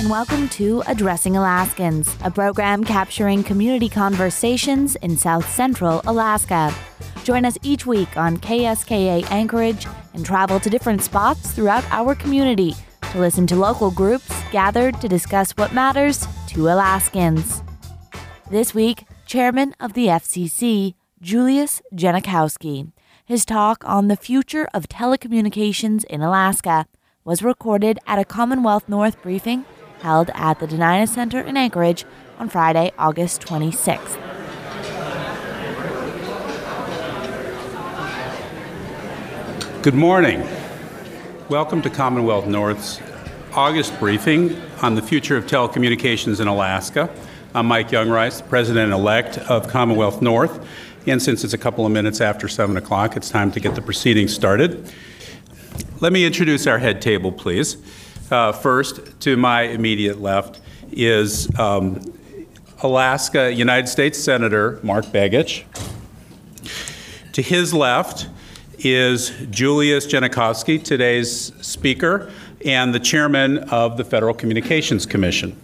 and welcome to Addressing Alaskans, a program capturing community conversations in South Central Alaska. Join us each week on KSKA Anchorage and travel to different spots throughout our community to listen to local groups gathered to discuss what matters to Alaskans. This week, Chairman of the FCC, Julius Genachowski. His talk on the future of telecommunications in Alaska was recorded at a Commonwealth North briefing held at the Dena'ina Center in Anchorage on Friday, August 26th. Good morning. Welcome to Commonwealth North's August briefing on the future of telecommunications in Alaska. I'm Mike Youngrice, the President-elect of Commonwealth North, and since it's a couple of minutes after 7 o'clock, it's time to get the proceedings started. Let me introduce our head table, please. First, to my immediate left is Alaska United States Senator Mark Begich. To his left is Julius Genachowski, today's speaker, and the chairman of the Federal Communications Commission.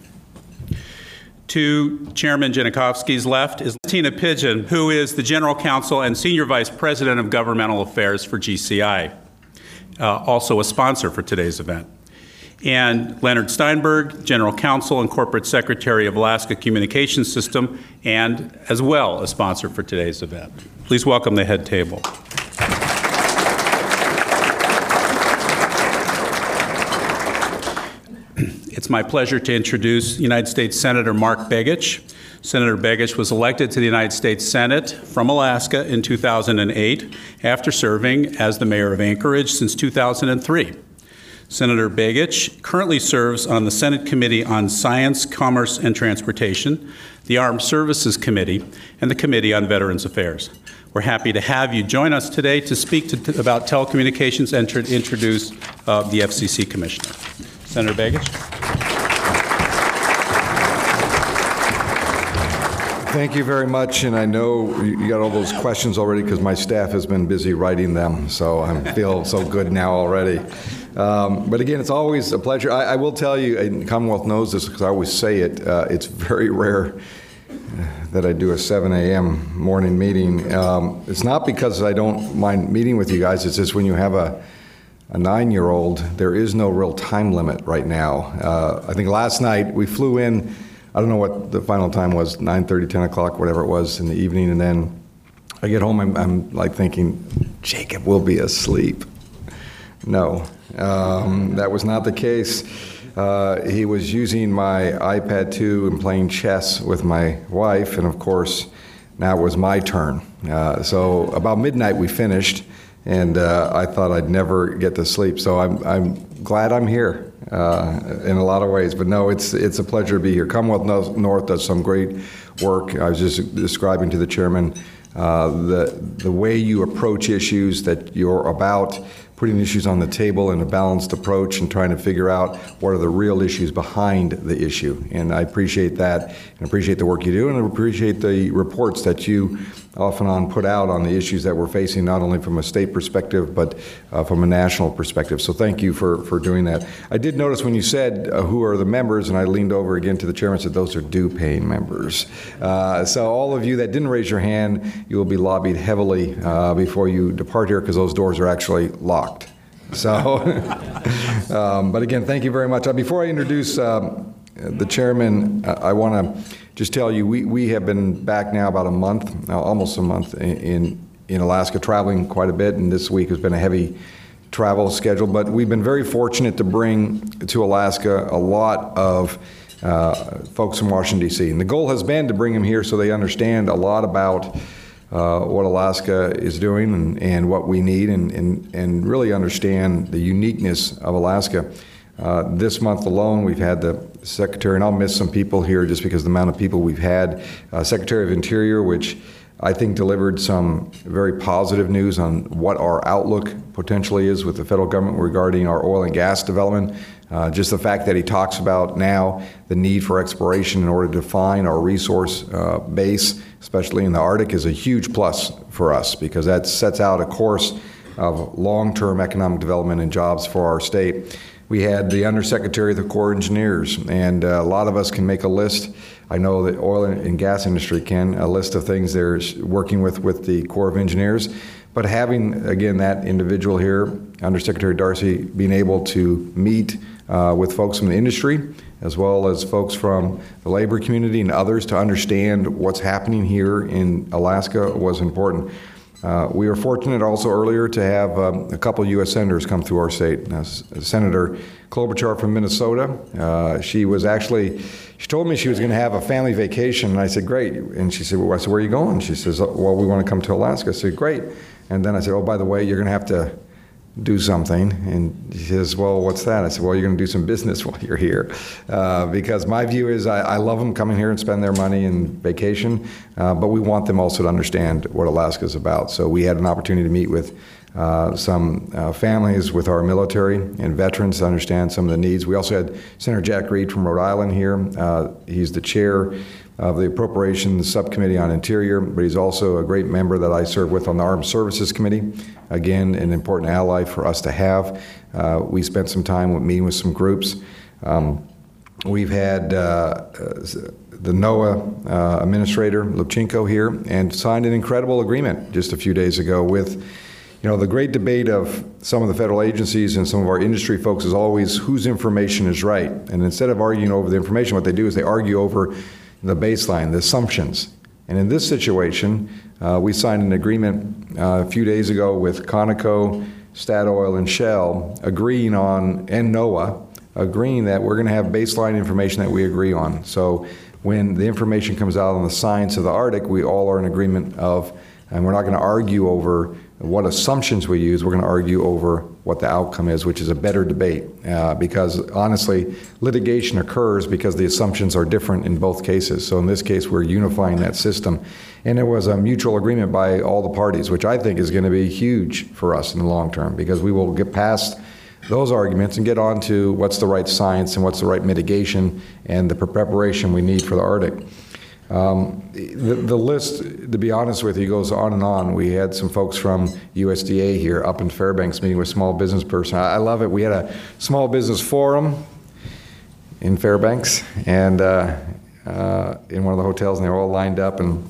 To Chairman Genachowski's left is Tina Pidgeon, who is the General Counsel and Senior Vice President of Governmental Affairs for GCI, also a sponsor for today's event. And Leonard Steinberg, General Counsel and Corporate Secretary of Alaska Communications System, and as well a sponsor for today's event. Please welcome the head table. It's my pleasure to introduce United States Senator Mark Begich. Senator Begich was elected to the United States Senate from Alaska in 2008 after serving as the mayor of Anchorage since 2003. Senator Begich currently serves on the Senate Committee on Science, Commerce, and Transportation, the Armed Services Committee, and the Committee on Veterans Affairs. We're happy to have you join us today to speak about telecommunications and to introduce the FCC Commissioner. Senator Begich. Thank you very much, and I know you got all those questions already because my staff has been busy writing them, so I feel so good now already. But again, it's always a pleasure. I will tell you, and Commonwealth knows this because I always say it, it's very rare that I do a 7 a.m. morning meeting. It's not because I don't mind meeting with you guys, it's just when you have a 9-year-old, there is no real time limit right now. I think last night we flew in, I don't know what the final time was, 9:30, 10 o'clock, whatever it was in the evening, and then I get home, I'm like thinking, Jacob will be asleep. No, that was not the case. He was using my iPad 2 and playing chess with my wife, and of course, now it was my turn. So about midnight we finished, and I thought I'd never get to sleep. So I'm glad I'm here in a lot of ways. But no, it's a pleasure to be here. Commonwealth North does some great work. I was just describing to the chairman the way you approach issues, that you're about putting issues on the table in a balanced approach and trying to figure out what are the real issues behind the issue. And I appreciate that, and appreciate the work you do, and I appreciate the reports that you off and on put out on the issues that we're facing, not only from a state perspective, but from a national perspective. So thank you for doing that. I did notice when you said who are the members, and I leaned over again to the chairman and said those are due-paying members. So all of you that didn't raise your hand, you will be lobbied heavily before you depart here, because those doors are actually locked. So, but again, thank you very much. Before I introduce the chairman, I want to just tell you, we have been back now about a month, almost a month in Alaska, traveling quite a bit, and this week has been a heavy travel schedule, but we've been very fortunate to bring to Alaska a lot of folks from Washington, D.C. And the goal has been to bring them here so they understand a lot about what Alaska is doing and what we need, and really understand the uniqueness of Alaska. This month alone, we've had the Secretary, and I'll miss some people here just because of the amount of people we've had, Secretary of Interior, which I think delivered some very positive news on what our outlook potentially is with the federal government regarding our oil and gas development. Just the fact that he talks about now the need for exploration in order to define our resource base, especially in the Arctic, is a huge plus for us, because that sets out a course of long-term economic development and jobs for our state. We had the Undersecretary of the Corps of Engineers, and a lot of us can make a list. I know the oil and gas industry can, a list of things they're working with the Corps of Engineers. But having, again, that individual here, Undersecretary Darcy, being able to meet with folks from the industry, as well as folks from the labor community and others to understand what's happening here in Alaska was important. We were fortunate also earlier to have a couple U.S. senators come through our state. Senator Klobuchar from Minnesota, she told me she was going to have a family vacation, and I said, great. And she said, well, I said, where are you going? She says, well, we want to come to Alaska. I said, great. And then I said, oh, by the way, you're going to have to do something. And she says, well, what's that? I said, well, you're going to do some business while you're here. Because my view is I love them coming here and spend their money and vacation, but we want them also to understand what Alaska is about. So we had an opportunity to meet with some families with our military and veterans to understand some of the needs. We also had Senator Jack Reed from Rhode Island here. He's the chair of the Appropriations Subcommittee on Interior, but he's also a great member that I serve with on the Armed Services Committee. Again, an important ally for us to have. We spent some time meeting with some groups. We've had the NOAA Administrator, Lubchenco, here, and signed an incredible agreement just a few days ago with, the great debate of some of the federal agencies and some of our industry folks is always whose information is right. And instead of arguing over the information, what they do is they argue over the baseline, the assumptions. And in this situation, we signed an agreement a few days ago with Conoco, Statoil, and Shell and NOAA, agreeing that we're going to have baseline information that we agree on. So when the information comes out on the science of the Arctic, we all are in agreement and we're not going to argue over what assumptions we use, we're going to argue over what the outcome is, which is a better debate. Because honestly, litigation occurs because the assumptions are different in both cases. So in this case, we're unifying that system. And there was a mutual agreement by all the parties, which I think is going to be huge for us in the long term, because we will get past those arguments and get on to what's the right science and what's the right mitigation and the preparation we need for the Arctic. The list, to be honest with you, goes on and on. We had some folks from USDA here up in Fairbanks meeting with small business person. I love it. We had a small business forum in Fairbanks and in one of the hotels, and they were all lined up, and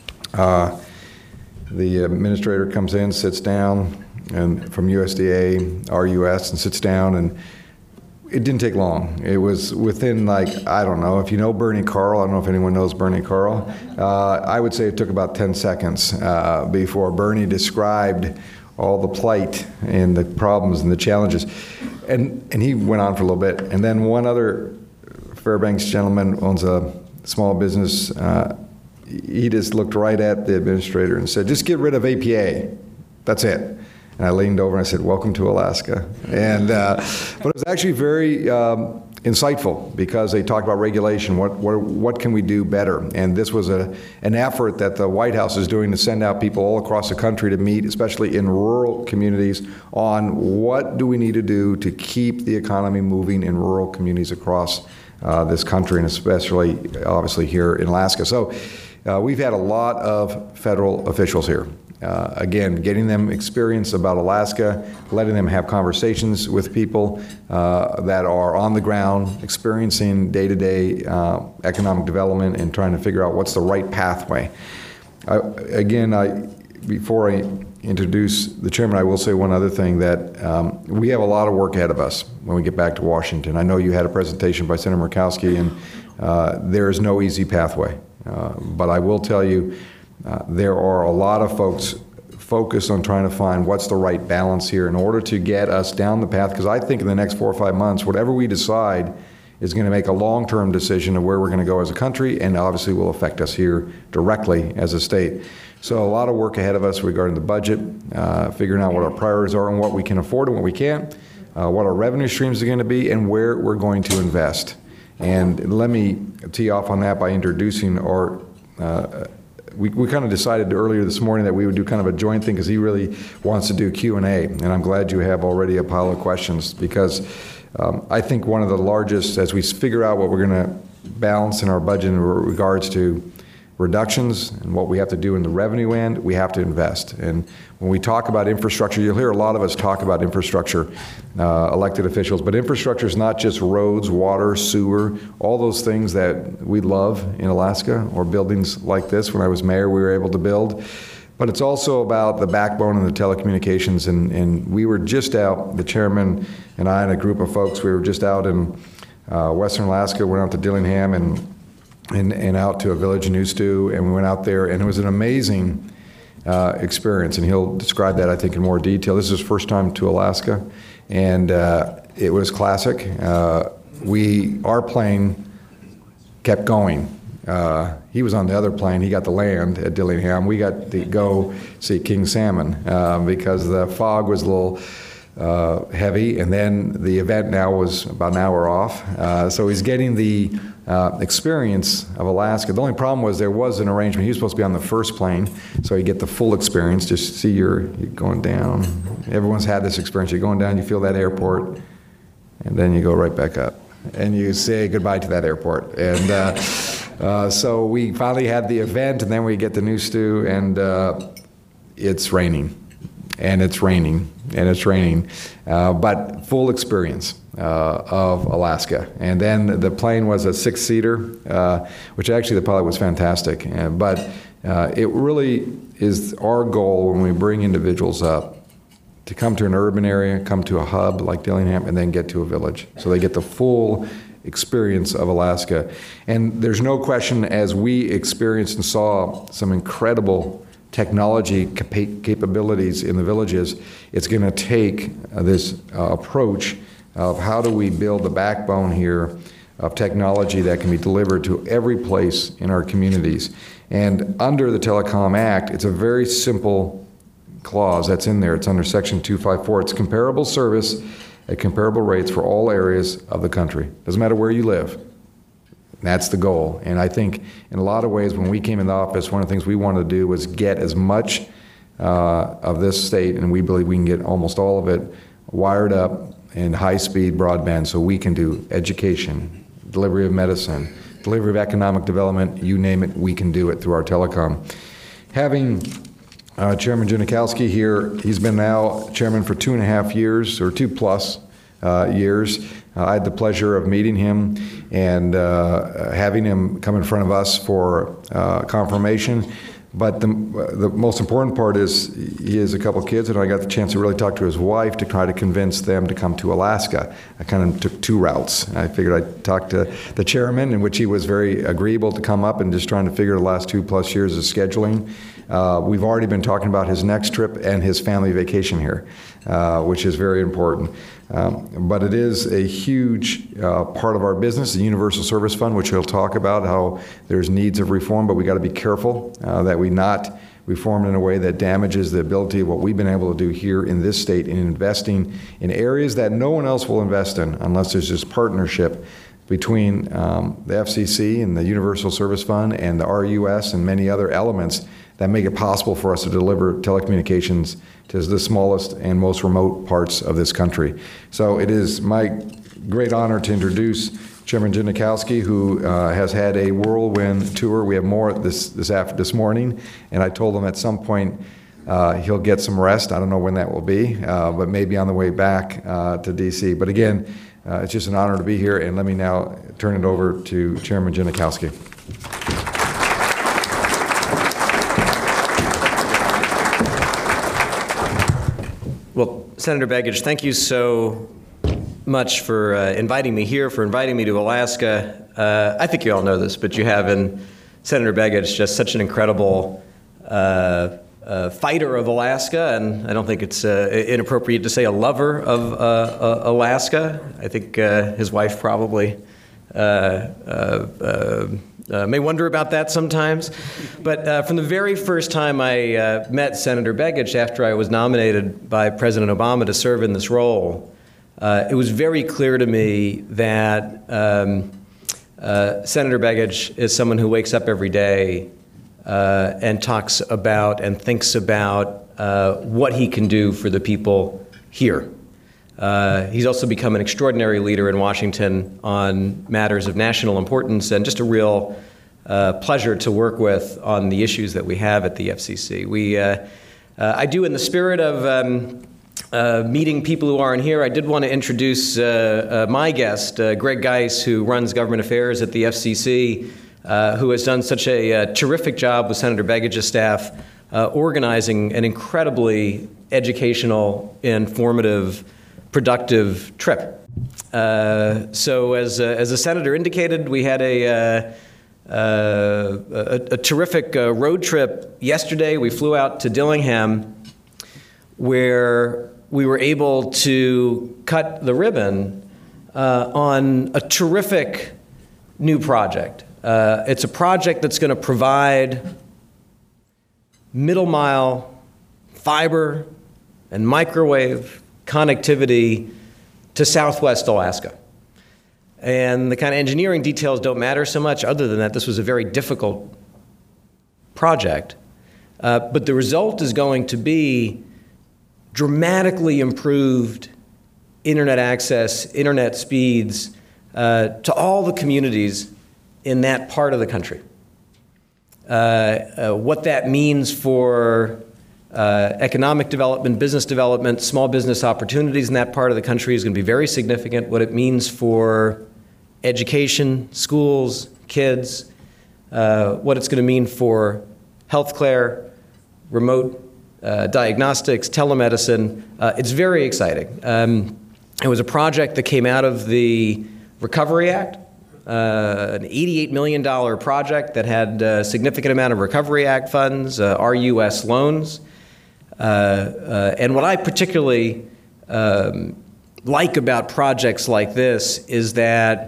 the administrator comes in, sits down, and from USDA, RUS, and sits down, and it didn't take long. It was within, I don't know, if you know Bernie Carl, I don't know if anyone knows Bernie Carl, I would say it took about 10 seconds before Bernie described all the plight and the problems and the challenges. And he went on for a little bit. And then one other Fairbanks gentleman owns a small business. He just looked right at the administrator and said, just get rid of APA. That's it. And I leaned over and I said, welcome to Alaska. And but it was actually very insightful, because they talked about regulation, what can we do better? And this was an effort that the White House is doing to send out people all across the country to meet, especially in rural communities, on what do we need to do to keep the economy moving in rural communities across this country, and especially, obviously, here in Alaska. So we've had a lot of federal officials here. Again, getting them experience about Alaska, letting them have conversations with people that are on the ground, experiencing day-to-day economic development, and trying to figure out what's the right pathway. Before I introduce the chairman, I will say one other thing, that we have a lot of work ahead of us when we get back to Washington. I know you had a presentation by Senator Murkowski, and there is no easy pathway. But I will tell you, there are a lot of folks focused on trying to find what's the right balance here in order to get us down the path, because I think in the next 4 or 5 months, whatever we decide is going to make a long-term decision of where we're going to go as a country, and obviously will affect us here directly as a state. So a lot of work ahead of us regarding the budget, figuring out what our priorities are and what we can afford and what we can't, what our revenue streams are going to be, and where we're going to invest. And let me tee off on that by introducing our we kind of decided earlier this morning that we would do kind of a joint thing, because he really wants to do Q&A, and I'm glad you have already a pile of questions, because I think one of the largest, as we figure out what we're going to balance in our budget in regards to reductions and what we have to do in the revenue end, we have to invest. And when we talk about infrastructure, you'll hear a lot of us talk about infrastructure, elected officials, but infrastructure is not just roads, water, sewer, all those things that we love in Alaska, or buildings like this. When I was mayor, we were able to build. But it's also about the backbone and the telecommunications, and we were just out, the chairman and I and a group of folks, we were just out in Western Alaska, went out to Dillingham and out to a village in Ustu, and we went out there, and it was an amazing experience, and he'll describe that, I think, in more detail. This is his first time to Alaska, and it was classic. Our plane kept going. He was on the other plane. He got to land at Dillingham. We got to go see king salmon because the fog was a little heavy, and then the event now was about an hour off. So he's getting the experience of Alaska. The only problem was there was an arrangement. He was supposed to be on the first plane, so you get the full experience. Just see you're going down. Everyone's had this experience. You're going down, you feel that airport, and then you go right back up, and you say goodbye to that airport. And so we finally had the event, and then we get to Ustu, and it's raining, and it's raining, and it's raining, but full experience of Alaska. And then the plane was a 6-seater, which actually the pilot was fantastic. But it really is our goal when we bring individuals up to come to an urban area, come to a hub like Dillingham, and then get to a village. So they get the full experience of Alaska. And there's no question, as we experienced and saw some incredible technology capabilities in the villages, it's going to take this approach of how do we build the backbone here of technology that can be delivered to every place in our communities. And under the Telecom Act, it's a very simple clause that's in there. It's under Section 254. It's comparable service at comparable rates for all areas of the country. Doesn't matter where you live. That's the goal. And I think in a lot of ways, when we came into office, one of the things we wanted to do was get as much of this state, and we believe we can get almost all of it, wired up in high-speed broadband so we can do education, delivery of medicine, delivery of economic development, you name it, we can do it through our telecom. Having Chairman Junikowski here, he's been now chairman for 2.5 years, or 2+ years. I had the pleasure of meeting him and having him come in front of us for confirmation. But the most important part is he has a couple kids, and I got the chance to really talk to his wife to try to convince them to come to Alaska. I kind of took 2 routes. I figured I'd talk to the chairman, in which he was very agreeable to come up and just trying to figure the last 2+ years of scheduling. We've already been talking about his next trip and his family vacation here, which is very important. But it is a huge part of our business, the Universal Service Fund, which he'll talk about, how there's needs of reform, but we got to be careful that we not reform in a way that damages the ability of what we've been able to do here in this state in investing in areas that no one else will invest in unless there's this partnership between the FCC and the Universal Service Fund and the RUS and many other elements that make it possible for us to deliver telecommunications to the smallest and most remote parts of this country. So it is my great honor to introduce Chairman Junikowski, who has had a whirlwind tour. We have more this morning, and I told him at some point he'll get some rest. I don't know when that will be, but maybe on the way back to D.C. But again, it's just an honor to be here, and let me now turn it over to Chairman Junikowski. Well, Senator Begich, thank you so much for inviting me here, for inviting me to Alaska. I think you all know this, but you have in Senator Begich just such an incredible fighter of Alaska, and I don't think it's inappropriate to say a lover of Alaska. I think his wife probably may wonder about that sometimes. But from the very first time I met Senator Begich after I was nominated by President Obama to serve in this role, it was very clear to me that Senator Begich is someone who wakes up every day and talks about and thinks about what he can do for the people here. He's also become an extraordinary leader in Washington on matters of national importance and just a real pleasure to work with on the issues that we have at the FCC. I do, in the spirit of meeting people who aren't here, I did want to introduce my guest, Greg Geis, who runs government affairs at the FCC, who has done such a terrific job with Senator Begich's staff, organizing an incredibly educational, informative, productive trip. So as the senator indicated, we had a terrific road trip yesterday. We flew out to Dillingham, where we were able to cut the ribbon on a terrific new project. It's a project that's going to provide middle mile fiber and microwave connectivity to Southwest Alaska. And the kind of engineering details don't matter so much. Other than that, this was a very difficult project. But the result is going to be dramatically improved internet access, internet speeds to all the communities in that part of the country. What that means for economic development, business development, small business opportunities in that part of the country is going to be very significant. What it means for education, schools, kids, what it's going to mean for healthcare, remote diagnostics, telemedicine. It's very exciting. It was a project that came out of the Recovery Act, an $88 million project that had a significant amount of Recovery Act funds, RUS loans. And what I particularly like about projects like this is that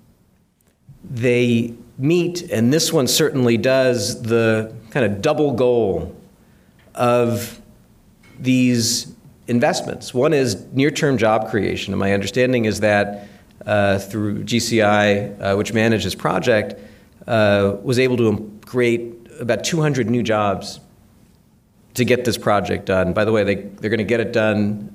they meet, and this one certainly does, the kind of double goal of these investments. One is near-term job creation, and my understanding is that through GCI, which managed this project, was able to create about 200 new jobs to get this project done. By the way, they're going to get it done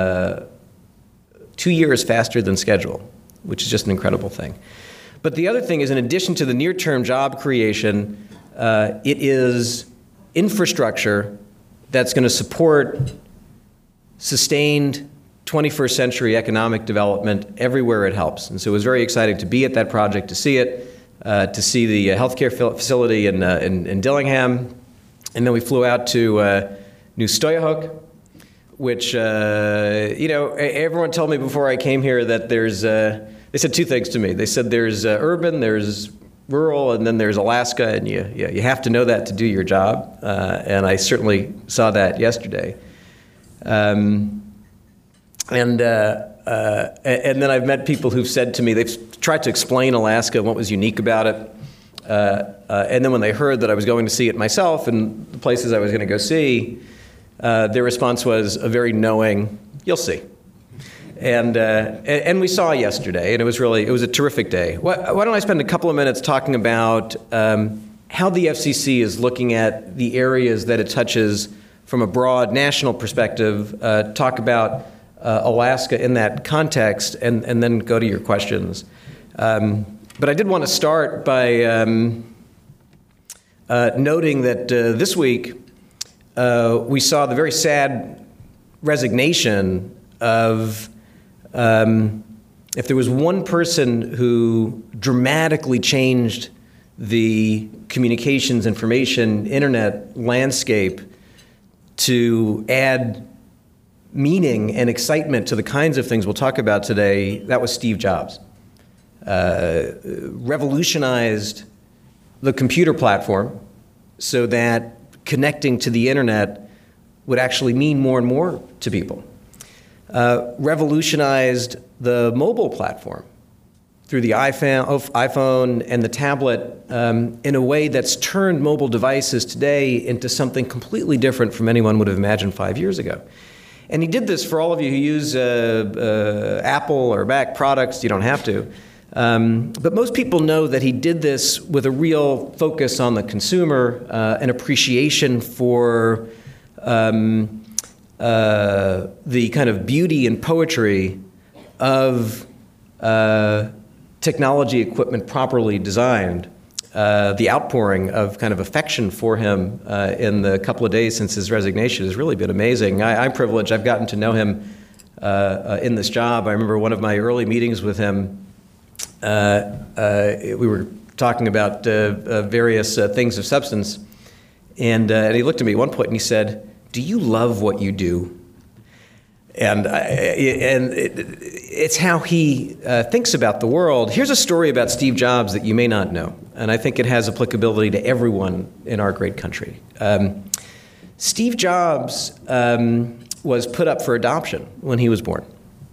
2 years faster than schedule, which is just an incredible thing. But the other thing is, in addition to the near-term job creation, it is infrastructure that's going to support sustained 21st century economic development everywhere it helps. And so it was very exciting to be at that project, to see it, to see the healthcare facility in Dillingham. And then we flew out to New Stoyahok, which, everyone told me before I came here that there's, they said two things to me. They said there's urban, there's rural, and then there's Alaska, and you have to know that to do your job. And I certainly saw that yesterday. And then I've met people who've said to me, they've tried to explain Alaska and what was unique about it. And then when they heard that I was going to see it myself and the places I was going to go see, their response was a very knowing, you'll see. And we saw yesterday, and it was a terrific day. Why don't I spend a couple of minutes talking about how the FCC is looking at the areas that it touches from a broad national perspective, talk about Alaska in that context, and then go to your questions. But I did want to start by noting that this week we saw the very sad resignation of, if there was one person who dramatically changed the communications, information, internet landscape to add meaning and excitement to the kinds of things we'll talk about today, that was Steve Jobs. Revolutionized the computer platform so that connecting to the internet would actually mean more and more to people. Revolutionized the mobile platform through the iPhone and the tablet in a way that's turned mobile devices today into something completely different from anyone would have imagined 5 years ago. And he did this for all of you who use Apple or Mac products. You don't have to. But most people know that he did this with a real focus on the consumer, an appreciation for the kind of beauty and poetry of technology equipment properly designed. the outpouring of kind of affection for him in the couple of days since his resignation has really been amazing. I'm privileged. I've gotten to know him in this job. I remember one of my early meetings with him. We were talking about various things of substance, and he looked at me at one point and he said, "Do you love what you do?" And it's how he thinks about the world. Here's a story about Steve Jobs that you may not know, and I think it has applicability to everyone in our great country. Steve Jobs was put up for adoption when he was born.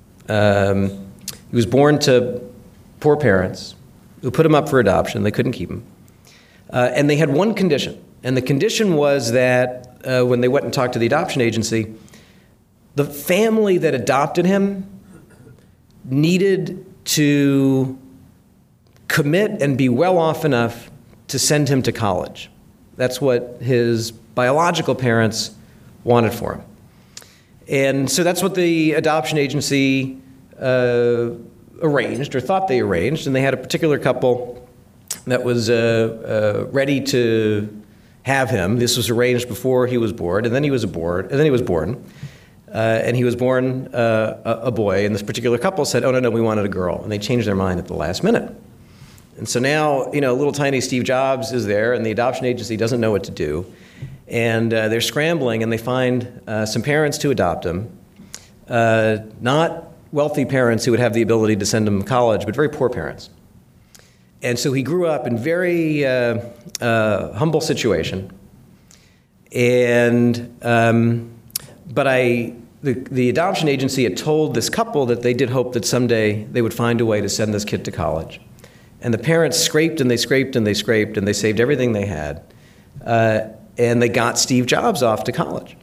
He was born to poor parents who put him up for adoption. They couldn't keep him. And they had one condition, and the condition was that when they went and talked to the adoption agency, the family that adopted him needed to commit and be well off enough to send him to college. That's what his biological parents wanted for him. And so that's what the adoption agency arranged, or thought they arranged, and they had a particular couple that was ready to have him. This was arranged before he was born, and then he was born. And he was born a boy, and this particular couple said, "Oh, no, we wanted a girl," and they changed their mind at the last minute. And so now, little tiny Steve Jobs is there, and the adoption agency doesn't know what to do, and they're scrambling, and they find some parents to adopt him, not wealthy parents who would have the ability to send him to college, but very poor parents. And so he grew up in very humble situation, and the adoption agency had told this couple that they did hope that someday they would find a way to send this kid to college. And the parents scraped and they scraped and they scraped and they saved everything they had. And they got Steve Jobs off to college.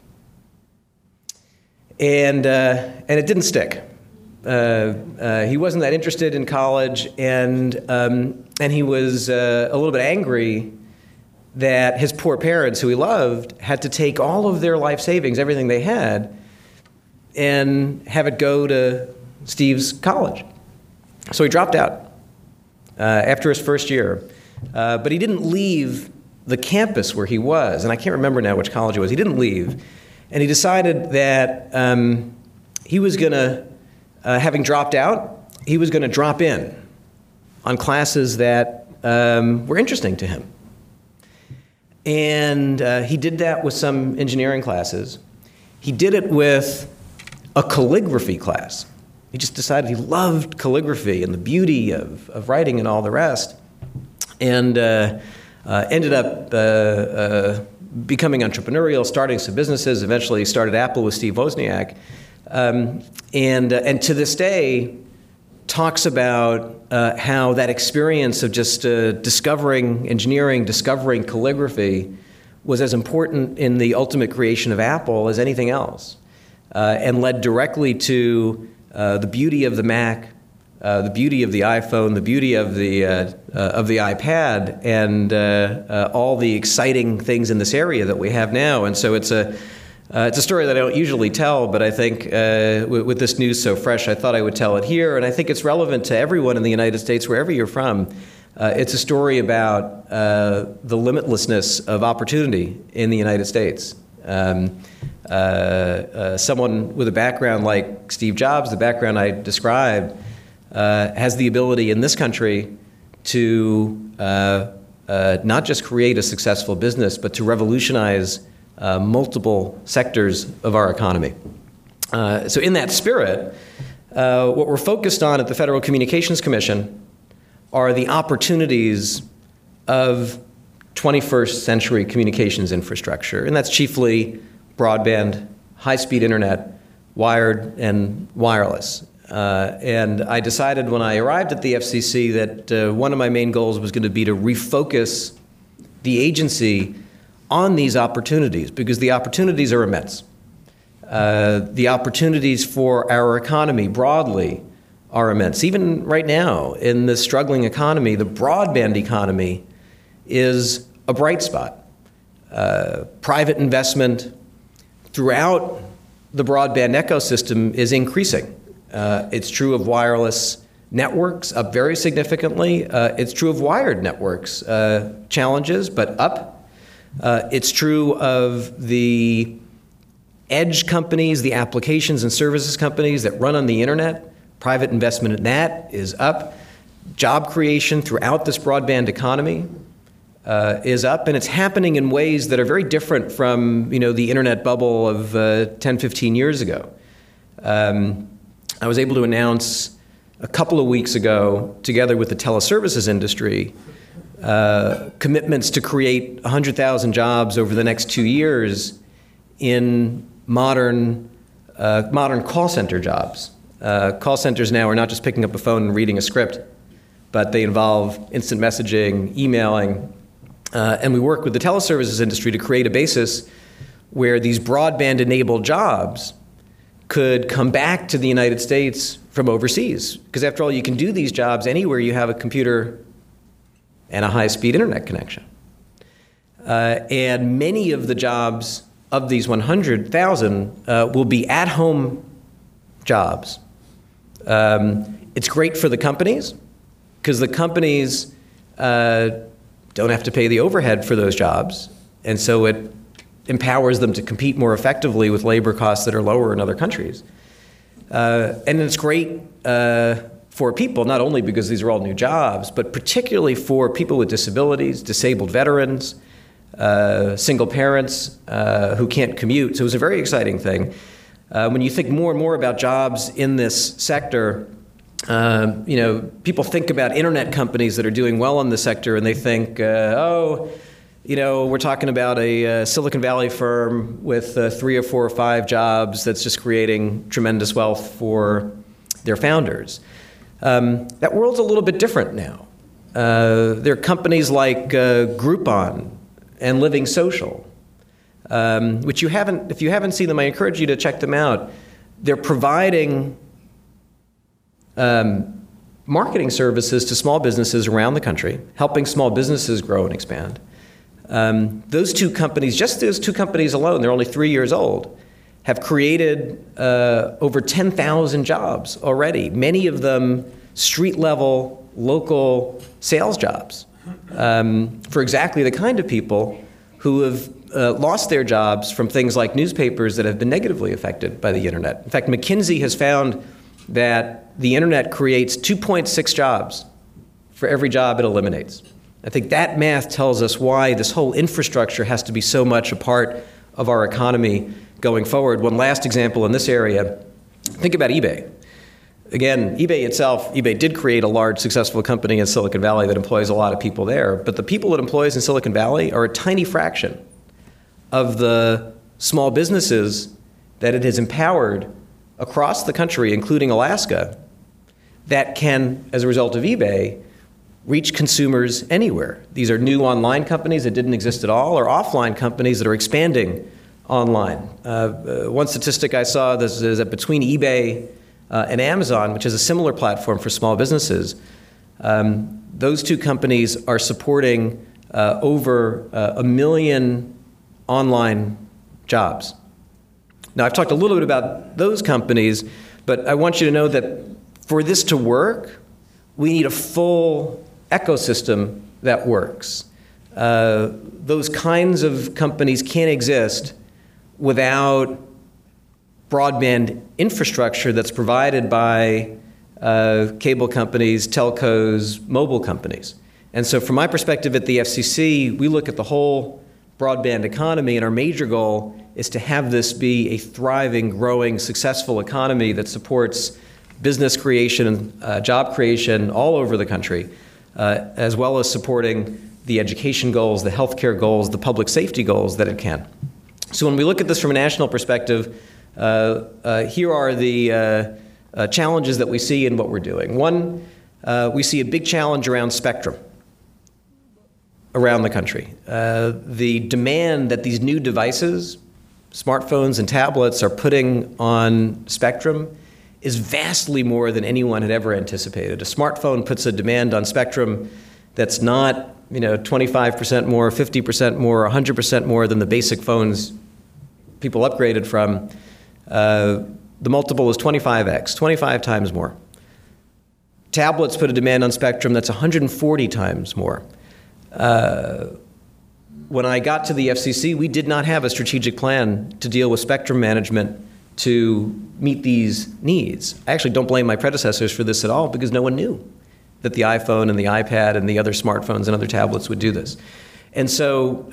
And it didn't stick. He wasn't that interested in college, and he was a little bit angry that his poor parents, who he loved, had to take all of their life savings, everything they had, and have it go to Steve's college. So he dropped out after his first year. But he didn't leave the campus where he was, and I can't remember now which college it was. He didn't leave. And he decided that he was going to, having dropped out, he was going to drop in on classes that were interesting to him. And he did that with some engineering classes. He did it with a calligraphy class. He just decided he loved calligraphy and the beauty of writing and all the rest, and ended up becoming entrepreneurial, starting some businesses. Eventually he started Apple with Steve Wozniak, and to this day talks about how that experience of just discovering engineering, discovering calligraphy was as important in the ultimate creation of Apple as anything else, and led directly to the beauty of the Mac, the beauty of the iPhone, the beauty of the iPad, and all the exciting things in this area that we have now. And so it's a story that I don't usually tell, but I think with this news so fresh, I thought I would tell it here. And I think it's relevant to everyone in the United States, wherever you're from. It's a story about the limitlessness of opportunity in the United States. Someone with a background like Steve Jobs, the background I described, has the ability in this country to not just create a successful business, but to revolutionize multiple sectors of our economy. So in that spirit, what we're focused on at the Federal Communications Commission are the opportunities of 21st century communications infrastructure, and that's chiefly broadband, high-speed internet, wired and wireless. And I decided when I arrived at the FCC that one of my main goals was going to be to refocus the agency on these opportunities, because the opportunities are immense. The opportunities for our economy broadly are immense. Even right now, in this struggling economy, the broadband economy is a bright spot. Private investment throughout the broadband ecosystem is increasing. It's true of wireless Networks up very significantly. It's true of wired networks. Challenges, but up. It's true of the edge companies, the applications and services companies that run on the internet. Private investment in that is up. Job creation throughout this broadband economy is up, and it's happening in ways that are very different from the internet bubble of 10, 15 years ago. I was able to announce a couple of weeks ago, together with the teleservices industry, commitments to create 100,000 jobs over the next 2 years in modern call center jobs. Call centers now are not just picking up a phone and reading a script, but they involve instant messaging, emailing, and we work with the teleservices industry to create a basis where these broadband-enabled jobs could come back to the United States from overseas. Because after all, you can do these jobs anywhere you have a computer and a high-speed internet connection. And many of the jobs of these 100,000 will be at-home jobs. It's great for the companies, because the companies don't have to pay the overhead for those jobs, and so it empowers them to compete more effectively with labor costs that are lower in other countries. And it's great for people, not only because these are all new jobs, but particularly for people with disabilities, disabled veterans, single parents who can't commute. So it was a very exciting thing. When you think more and more about jobs in this sector, people think about internet companies that are doing well in the sector, and they think, we're talking about a Silicon Valley firm with 3 or 4 or 5 jobs that's just creating tremendous wealth for their founders. That world's a little bit different now. There are companies like Groupon and Living Social, which if you haven't seen them, I encourage you to check them out. They're providing marketing services to small businesses around the country, helping small businesses grow and expand. Those two companies, just those two companies alone, they're only 3 years old, have created over 10,000 jobs already, many of them street-level, local sales jobs, for exactly the kind of people who have lost their jobs from things like newspapers that have been negatively affected by the internet. In fact, McKinsey has found that the internet creates 2.6 jobs for every job it eliminates. I think that math tells us why this whole infrastructure has to be so much a part of our economy going forward. One last example in this area, think about eBay. Again, eBay did create a large, successful company in Silicon Valley that employs a lot of people there, but the people it employs in Silicon Valley are a tiny fraction of the small businesses that it has empowered across the country, including Alaska, that can, as a result of eBay, reach consumers anywhere. These are new online companies that didn't exist at all, or offline companies that are expanding online. One statistic I saw is that between eBay and Amazon, which is a similar platform for small businesses, those two companies are supporting over 1 million online jobs. Now, I've talked a little bit about those companies, but I want you to know that for this to work, we need a full ecosystem that works. Those kinds of companies can't exist without broadband infrastructure that's provided by cable companies, telcos, mobile companies. And so from my perspective at the FCC, we look at the whole broadband economy, and our major goal is to have this be a thriving, growing, successful economy that supports business creation, job creation all over the country, as well as supporting the education goals, the healthcare goals, the public safety goals that it can. So when we look at this from a national perspective, here are the challenges that we see in what we're doing. One, we see a big challenge around spectrum around the country. The demand that these new devices, smartphones and tablets, are putting on spectrum is vastly more than anyone had ever anticipated. A smartphone puts a demand on spectrum that's not 25% more, 50% more, 100% more than the basic phones people upgraded from. The multiple is 25x, 25 times more. Tablets put a demand on spectrum that's 140 times more. When I got to the FCC, we did not have a strategic plan to deal with spectrum management to meet these needs. I actually don't blame my predecessors for this at all, because no one knew that the iPhone and the iPad and the other smartphones and other tablets would do this. And so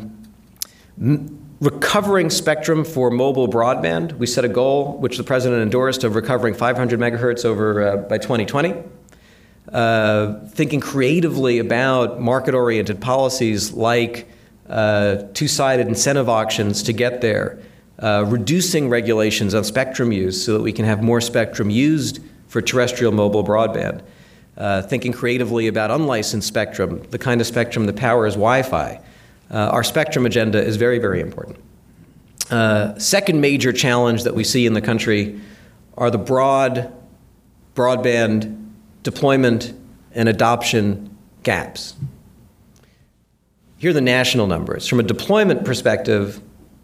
recovering spectrum for mobile broadband, we set a goal, which the president endorsed, of recovering 500 megahertz over by 2020. Thinking creatively about market-oriented policies like two-sided incentive auctions to get there, reducing regulations on spectrum use so that we can have more spectrum used for terrestrial mobile broadband, thinking creatively about unlicensed spectrum, the kind of spectrum that powers Wi-Fi. Our spectrum agenda is very, very important. Second major challenge that we see in the country are the broadband deployment and adoption gaps. Here are the national numbers. From a deployment perspective,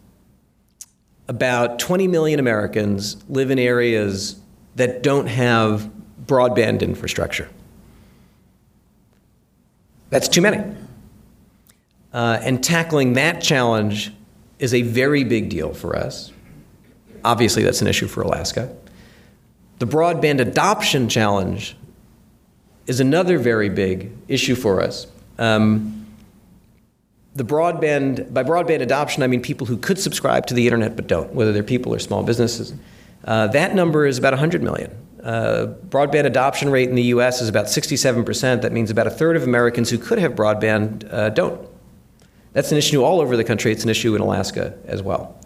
about 20 million Americans live in areas that don't have broadband infrastructure. That's too many. And tackling that challenge is a very big deal for us. Obviously, that's an issue for Alaska. The broadband adoption challenge is another very big issue for us. By broadband adoption, I mean people who could subscribe to the internet but don't, whether they're people or small businesses. That number is about 100 million. Broadband adoption rate in the US is about 67%. That means about a third of Americans who could have broadband don't. That's an issue all over the country. It's an issue in Alaska as well.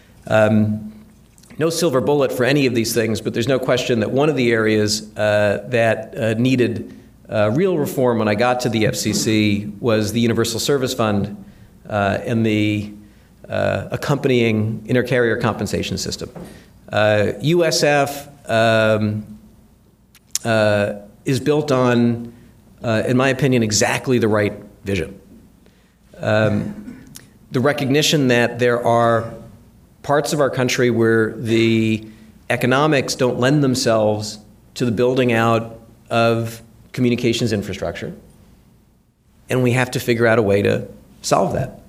No silver bullet for any of these things, but there's no question that one of the areas that needed real reform when I got to the FCC was the Universal Service Fund and the accompanying intercarrier compensation system. USF is built on, in my opinion, exactly the right vision. The recognition that there are parts of our country where the economics don't lend themselves to the building out of communications infrastructure, and we have to figure out a way to solve that.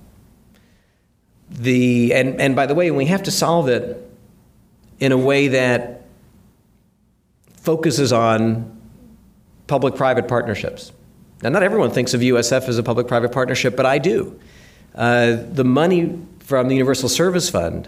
And by the way, we have to solve it in a way that focuses on public-private partnerships. Now, not everyone thinks of USF as a public-private partnership, but I do. The money from the Universal Service Fund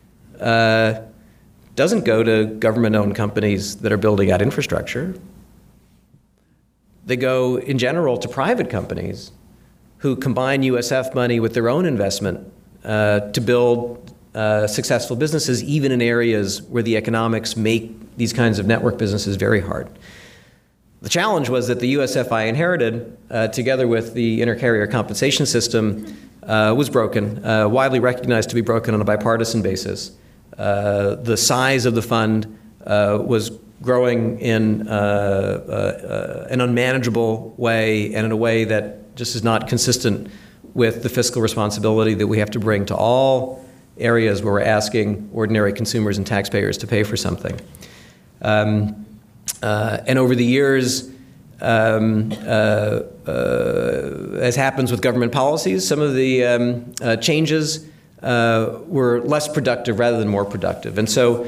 doesn't go to government-owned companies that are building out infrastructure. They go, in general, to private companies who combine USF money with their own investment to build successful businesses, even in areas where the economics make these kinds of network businesses very hard. The challenge was that the USF I inherited, together with the intercarrier compensation system, was broken, widely recognized to be broken on a bipartisan basis. The size of the fund was growing in an unmanageable way, and in a way that just is not consistent with the fiscal responsibility that we have to bring to all areas where we're asking ordinary consumers and taxpayers to pay for something. And over the years, as happens with government policies, some of the changes were less productive rather than more productive. And so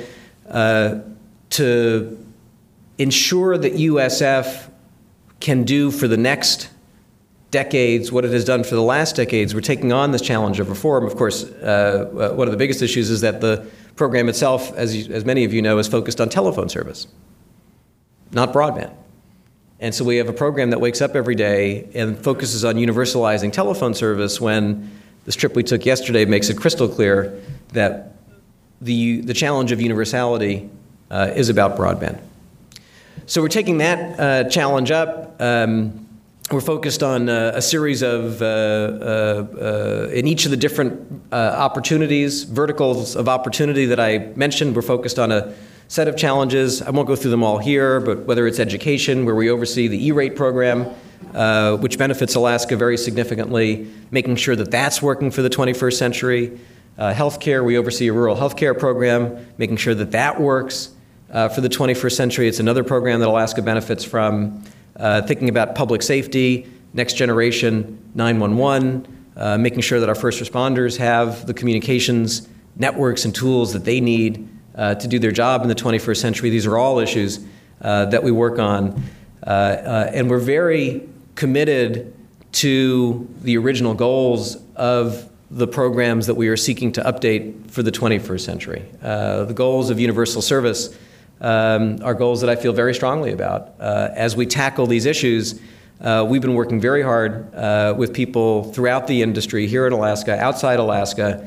to ensure that USF can do for the next decades what it has done for the last decades, we're taking on this challenge of reform. Of course, one of the biggest issues is that the program itself, as many of you know, is focused on telephone service, not broadband. And so we have a program that wakes up every day and focuses on universalizing telephone service, when this trip we took yesterday makes it crystal clear that the challenge of universality is about broadband. So we're taking that challenge up. We're focused on a series of, in each of the different opportunities, verticals of opportunity that I mentioned, we're focused on a set of challenges. I won't go through them all here, but whether it's education, where we oversee the E-rate program, which benefits Alaska very significantly, making sure that that's working for the 21st century. Healthcare, we oversee a rural healthcare program, making sure that that works for the 21st century. It's another program that Alaska benefits from, thinking about public safety, next generation 911, making sure that our first responders have the communications networks and tools that they need to do their job in the 21st century. These are all issues that we work on. And we're very committed to the original goals of the programs that we are seeking to update for the 21st century. The goals of universal service are goals that I feel very strongly about. As we tackle these issues, we've been working very hard with people throughout the industry, here in Alaska, outside Alaska,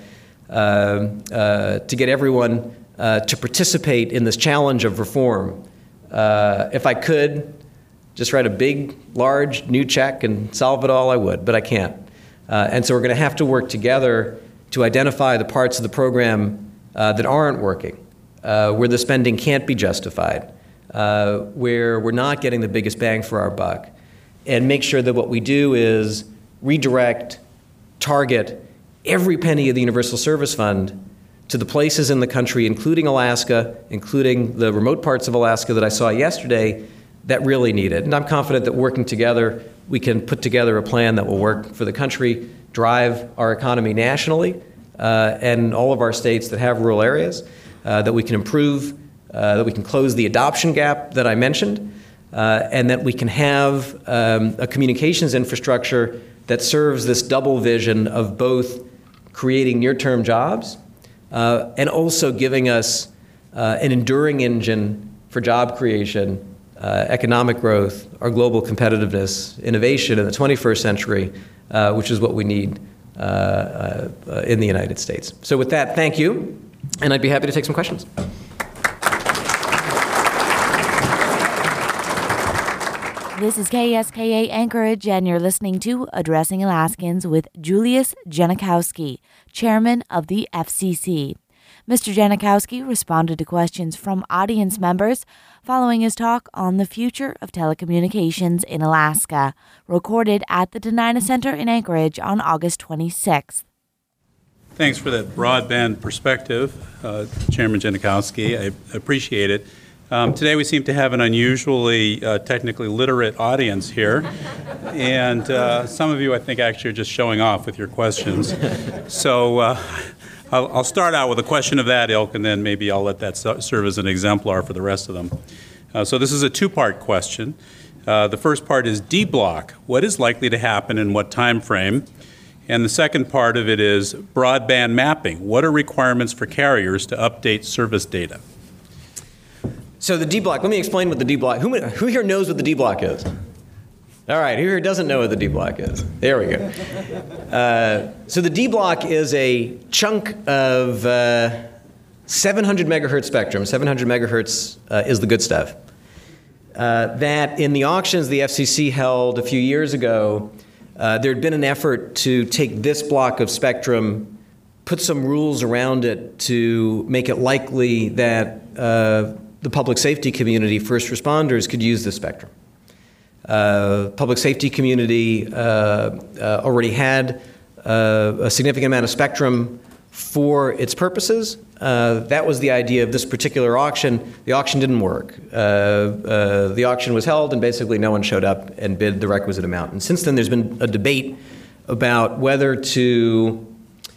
to get everyone to participate in this challenge of reform. If I could just write a big, large, new check and solve it all, I would, but I can't. And so we're going to have to work together to identify the parts of the program that aren't working, where the spending can't be justified, where we're not getting the biggest bang for our buck, and make sure that what we do is redirect, target every penny of the Universal Service Fund to the places in the country, including Alaska, including the remote parts of Alaska that I saw yesterday, that really need it. And I'm confident that working together, we can put together a plan that will work for the country, drive our economy nationally, and all of our states that have rural areas, that we can improve, that we can close the adoption gap that I mentioned, and that we can have a communications infrastructure that serves this double vision of both creating near-term jobs and also giving us an enduring engine for job creation, economic growth, our global competitiveness, innovation in the 21st century, which is what we need in the United States. So with that, thank you, and I'd be happy to take some questions. This is KSKA Anchorage, and you're listening to Addressing Alaskans with Julius Janikowski, chairman of the FCC. Mr. Janikowski responded to questions from audience members following his talk on the future of telecommunications in Alaska, recorded at the Dena'ina Center in Anchorage on August 26th. Thanks for that broadband perspective, Chairman Janikowski. I appreciate it. Today we seem to have an unusually technically literate audience here, and some of you I think actually are just showing off with your questions. So I'll start out with a question of that ilk, and then maybe I'll let that serve as an exemplar for the rest of them. So this is a two-part question. The first part is D-Block. What is likely to happen in what time frame? And the second part of it is broadband mapping. What are requirements for carriers to update service data? So the D-Block, let me explain what the D-Block, who here knows what the D-Block is? All right, who here doesn't know what the D-Block is? There we go. So the D-Block is a chunk of 700 megahertz spectrum. 700 megahertz is the good stuff. That in the auctions the FCC held a few years ago, there had been an effort to take this block of spectrum, put some rules around it to make it likely that the public safety community, first responders, could use this spectrum. Public safety community already had a significant amount of spectrum for its purposes. That was the idea of this particular auction. The auction didn't work. The auction was held, and basically no one showed up and bid the requisite amount. And since then, there's been a debate about whether to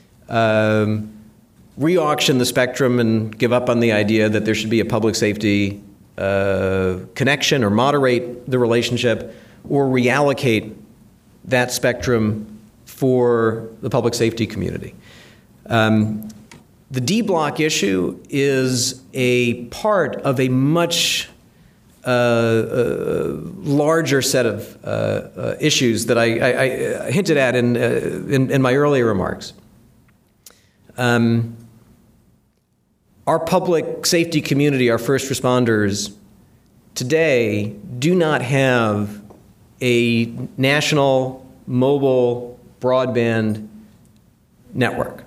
re-auction the spectrum and give up on the idea that there should be a public safety connection or moderate the relationship, or reallocate that spectrum for the public safety community. The D-Block issue is a part of a much larger set of issues that I hinted at in my earlier remarks. Our public safety community, our first responders, today do not have a national mobile broadband network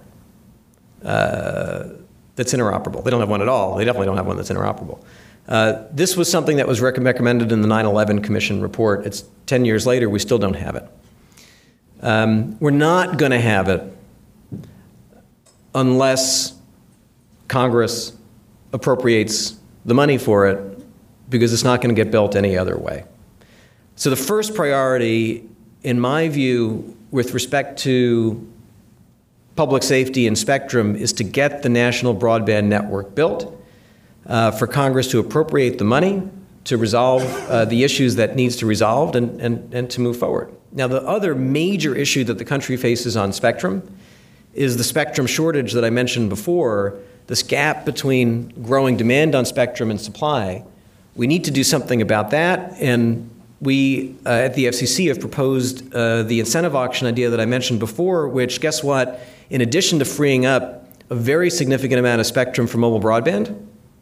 that's interoperable. They don't have one at all. They definitely don't have one that's interoperable. This was something that was recommended in the 9/11 Commission report. It's 10 years later, we still don't have it. We're not going to have it unless Congress appropriates the money for it because it's not going to get built any other way. So the first priority, in my view, with respect to public safety and spectrum is to get the national broadband network built, for Congress to appropriate the money to resolve the issues that needs to resolve and to move forward. Now, the other major issue that the country faces on spectrum is the spectrum shortage that I mentioned before, this gap between growing demand on spectrum and supply. We need to do something about that, and we at the FCC have proposed the incentive auction idea that I mentioned before, which, guess what, in addition to freeing up a very significant amount of spectrum for mobile broadband,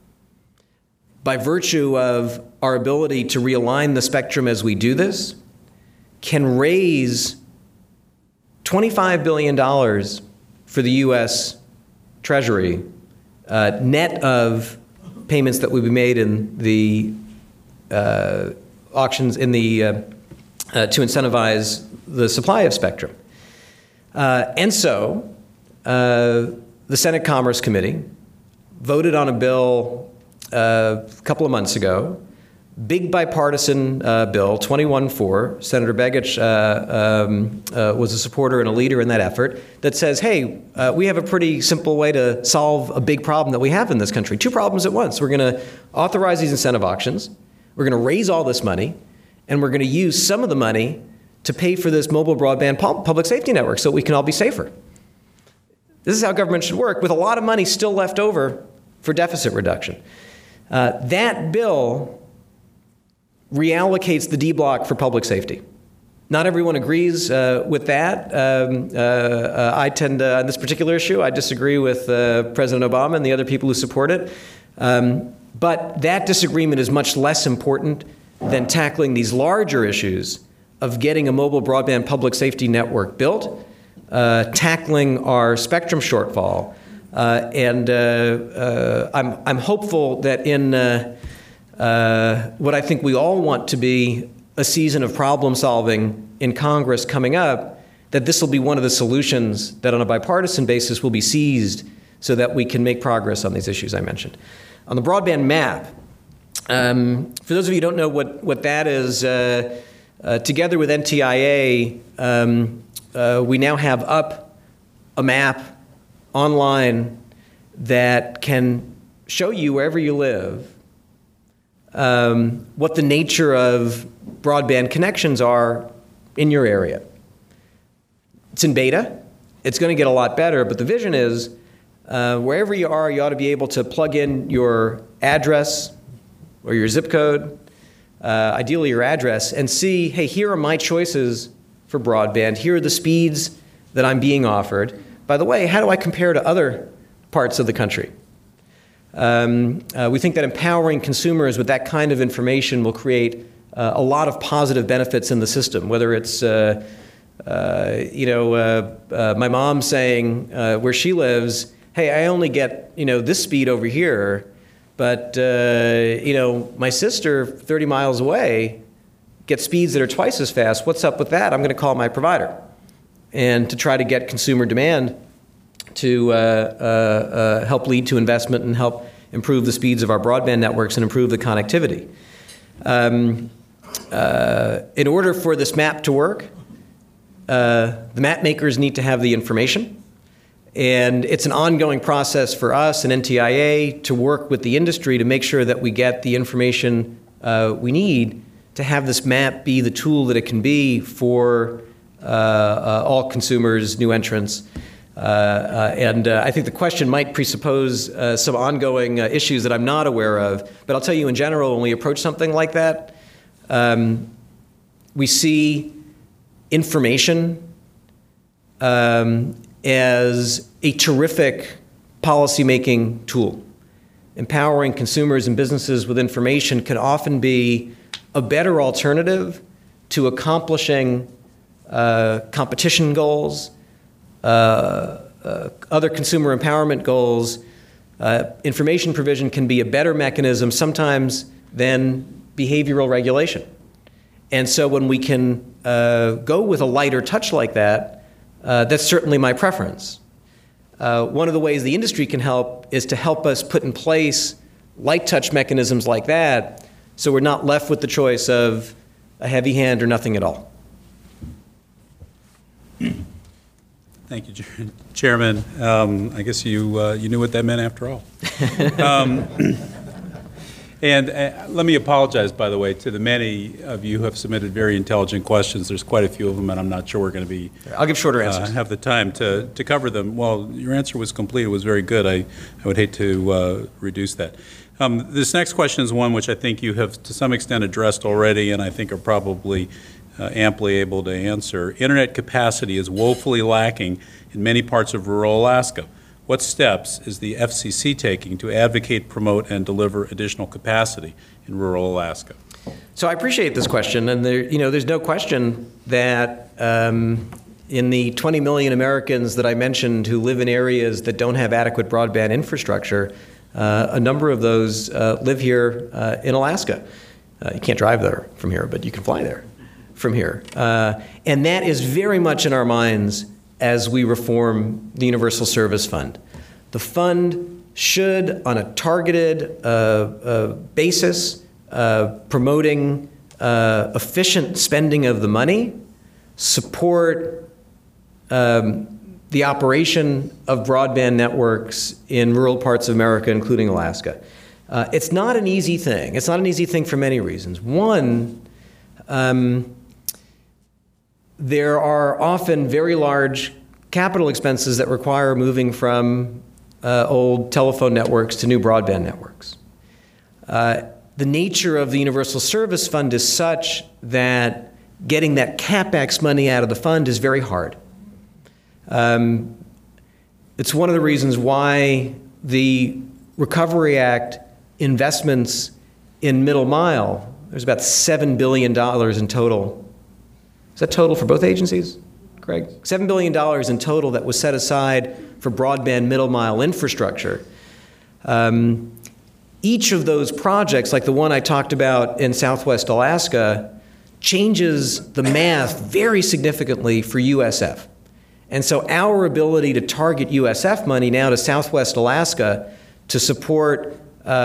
by virtue of our ability to realign the spectrum as we do this, can raise $25 billion for the U.S. Treasury, net of payments that will be made in the auctions in the to incentivize the supply of spectrum. And so the Senate Commerce Committee voted on a bill a couple of months ago, big bipartisan bill, 21-4. Senator Begich was a supporter and a leader in that effort that says, hey, we have a pretty simple way to solve a big problem that we have in this country. Two problems at once. We're going to authorize these incentive auctions. We're going to raise all this money, and we're going to use some of the money to pay for this mobile broadband public safety network so we can all be safer. This is how government should work, with a lot of money still left over for deficit reduction. That bill reallocates the D block for public safety. Not everyone agrees with that. I tend to, on this particular issue, I disagree with President Obama and the other people who support it. But that disagreement is much less important than tackling these larger issues of getting a mobile broadband public safety network built, tackling our spectrum shortfall. I'm hopeful that in what I think we all want to be a season of problem solving in Congress coming up, that this will be one of the solutions that on a bipartisan basis will be seized so that we can make progress on these issues I mentioned. On the broadband map, for those of you who don't know what that is, together with NTIA, we now have up a map online that can show you wherever you live what the nature of broadband connections are in your area. It's in beta. It's going to get a lot better, but the vision is wherever you are, you ought to be able to plug in your address or your zip code, ideally your address, and see, hey, here are my choices for broadband. Here are the speeds that I'm being offered. By the way, how do I compare to other parts of the country? We think that empowering consumers with that kind of information will create a lot of positive benefits in the system, whether it's my mom saying where she lives, hey, I only get this speed over here, but my sister 30 miles away gets speeds that are twice as fast. What's up with that? I'm going to call my provider, and to try to get consumer demand to help lead to investment and help improve the speeds of our broadband networks and improve the connectivity. In order for this map to work, the map makers need to have the information. And it's an ongoing process for us and NTIA to work with the industry to make sure that we get the information we need to have this map be the tool that it can be for all consumers, new entrants. I think the question might presuppose some ongoing issues that I'm not aware of. But I'll tell you in general, when we approach something like that, we see information as a terrific policymaking tool. Empowering consumers and businesses with information can often be a better alternative to accomplishing competition goals, other consumer empowerment goals. Information provision can be a better mechanism sometimes than behavioral regulation. And so when we can go with a lighter touch like that, that's certainly my preference. One of the ways the industry can help is to help us put in place light touch mechanisms like that, so we're not left with the choice of a heavy hand or nothing at all. Thank you, Chairman. I guess you knew what that meant after all. And let me apologize, by the way, to the many of you who have submitted very intelligent questions. There's quite a few of them, and I'm not sure we're going to be. I'll give shorter answers. Have the time to cover them. Well, your answer was complete. It was very good. I would hate to reduce that. This next question is one which I think you have to some extent addressed already, and I think are probably amply able to answer. Internet capacity is woefully lacking in many parts of rural Alaska. What steps is the FCC taking to advocate, promote, and deliver additional capacity in rural Alaska? So I appreciate this question, and there's no question that in the 20 million Americans that I mentioned who live in areas that don't have adequate broadband infrastructure, a number of those live here in Alaska. You can't drive there from here, but you can fly there from here. And that is very much in our minds as we reform the Universal Service Fund. The fund should, on a targeted basis, promoting efficient spending of the money, support the operation of broadband networks in rural parts of America, including Alaska. It's not an easy thing. It's not an easy thing for many reasons. One, there are often very large capital expenses that require moving from old telephone networks to new broadband networks. The nature of the Universal Service Fund is such that getting that CapEx money out of the fund is very hard. It's one of the reasons why the Recovery Act investments in middle mile, there's about $7 billion in total. Is that total for both agencies, Craig? $7 billion in total that was set aside for broadband middle mile infrastructure. Each of those projects, like the one I talked about in Southwest Alaska, changes the math very significantly for USF. And so our ability to target USF money now to Southwest Alaska to support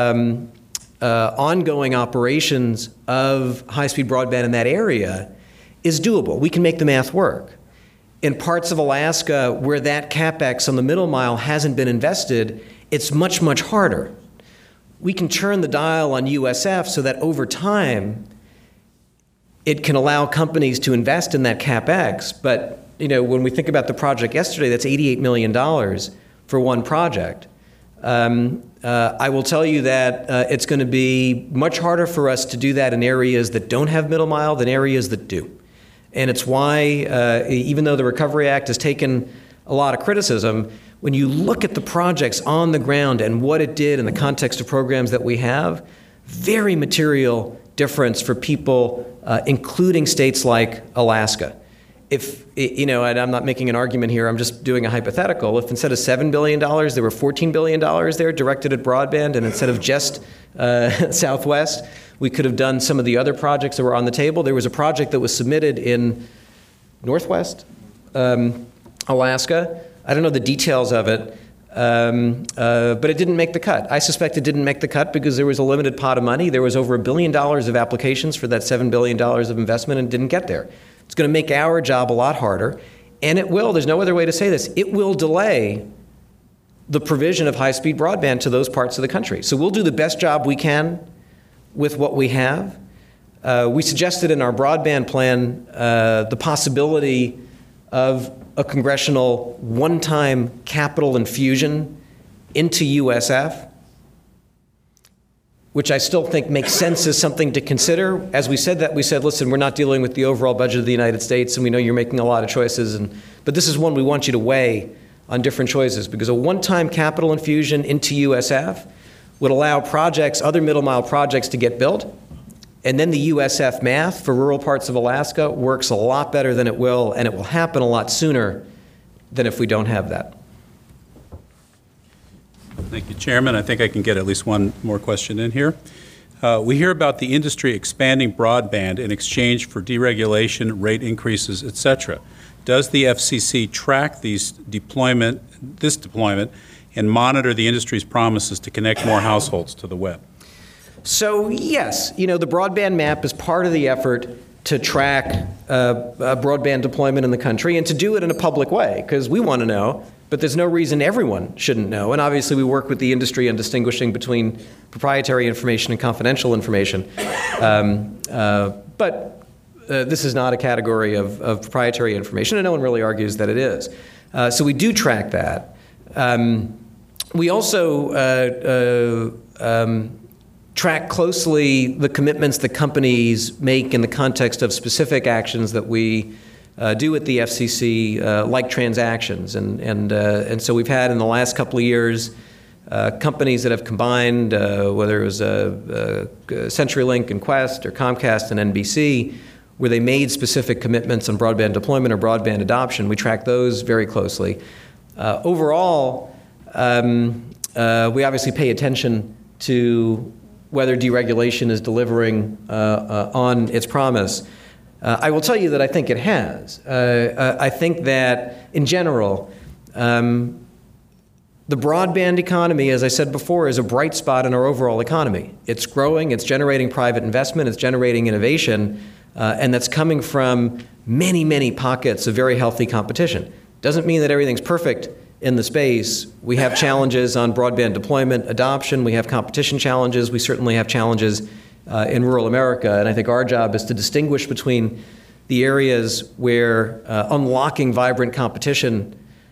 ongoing operations of high-speed broadband in that area is doable. We can make the math work. In parts of Alaska where that CapEx on the middle mile hasn't been invested, it's much, much harder. We can turn the dial on USF so that over time it can allow companies to invest in that CapEx. But when we think about the project yesterday, that's $88 million for one project. I will tell you that it's going to be much harder for us to do that in areas that don't have middle mile than areas that do. And it's why, even though the Recovery Act has taken a lot of criticism, when you look at the projects on the ground and what it did in the context of programs that we have, very material difference for people, including states like Alaska. If, and I'm not making an argument here, I'm just doing a hypothetical. If instead of $7 billion, there were $14 billion there directed at broadband, and instead of just Southwest, we could have done some of the other projects that were on the table. There was a project that was submitted in Northwest Alaska. I don't know the details of it, but it didn't make the cut. I suspect it didn't make the cut because there was a limited pot of money. There was over $1 billion of applications for that $7 billion of investment and didn't get there. It's going to make our job a lot harder, and it will, there's no other way to say this, it will delay the provision of high-speed broadband to those parts of the country. So we'll do the best job we can with what we have. We suggested in our broadband plan the possibility of a congressional one-time capital infusion into USF, which I still think makes sense as something to consider. As we said that, we said, listen, we're not dealing with the overall budget of the United States, and we know you're making a lot of choices, but this is one we want you to weigh on different choices, because a one-time capital infusion into USF would allow projects, other middle-mile projects, to get built, and then the USF math for rural parts of Alaska works a lot better than it will, and it will happen a lot sooner than if we don't have that. Thank you, Chairman. I think I can get at least one more question in here. We hear about the industry expanding broadband in exchange for deregulation, rate increases, et cetera. Does the FCC track this deployment, and monitor the industry's promises to connect more households to the web? So yes, the broadband map is part of the effort to track broadband deployment in the country and to do it in a public way, because we want to know, but there's no reason everyone shouldn't know. And obviously we work with the industry on distinguishing between proprietary information and confidential information. But this is not a category of proprietary information, and no one really argues that it is. So we do track that. We also track closely the commitments that companies make in the context of specific actions that we do at the FCC, like transactions. And so we've had in the last couple of years companies that have combined, whether it was CenturyLink and Qwest or Comcast and NBC, where they made specific commitments on broadband deployment or broadband adoption. We track those very closely. Overall, we obviously pay attention to whether deregulation is delivering on its promise. I will tell you that I think it has. I think that, in general, the broadband economy, as I said before, is a bright spot in our overall economy. It's growing, it's generating private investment, it's generating innovation, and that's coming from many, many pockets of very healthy competition. Doesn't mean that everything's perfect in the space. We have challenges on broadband deployment, adoption. We have competition challenges. We certainly have challenges in rural America. And I think our job is to distinguish between the areas where unlocking vibrant competition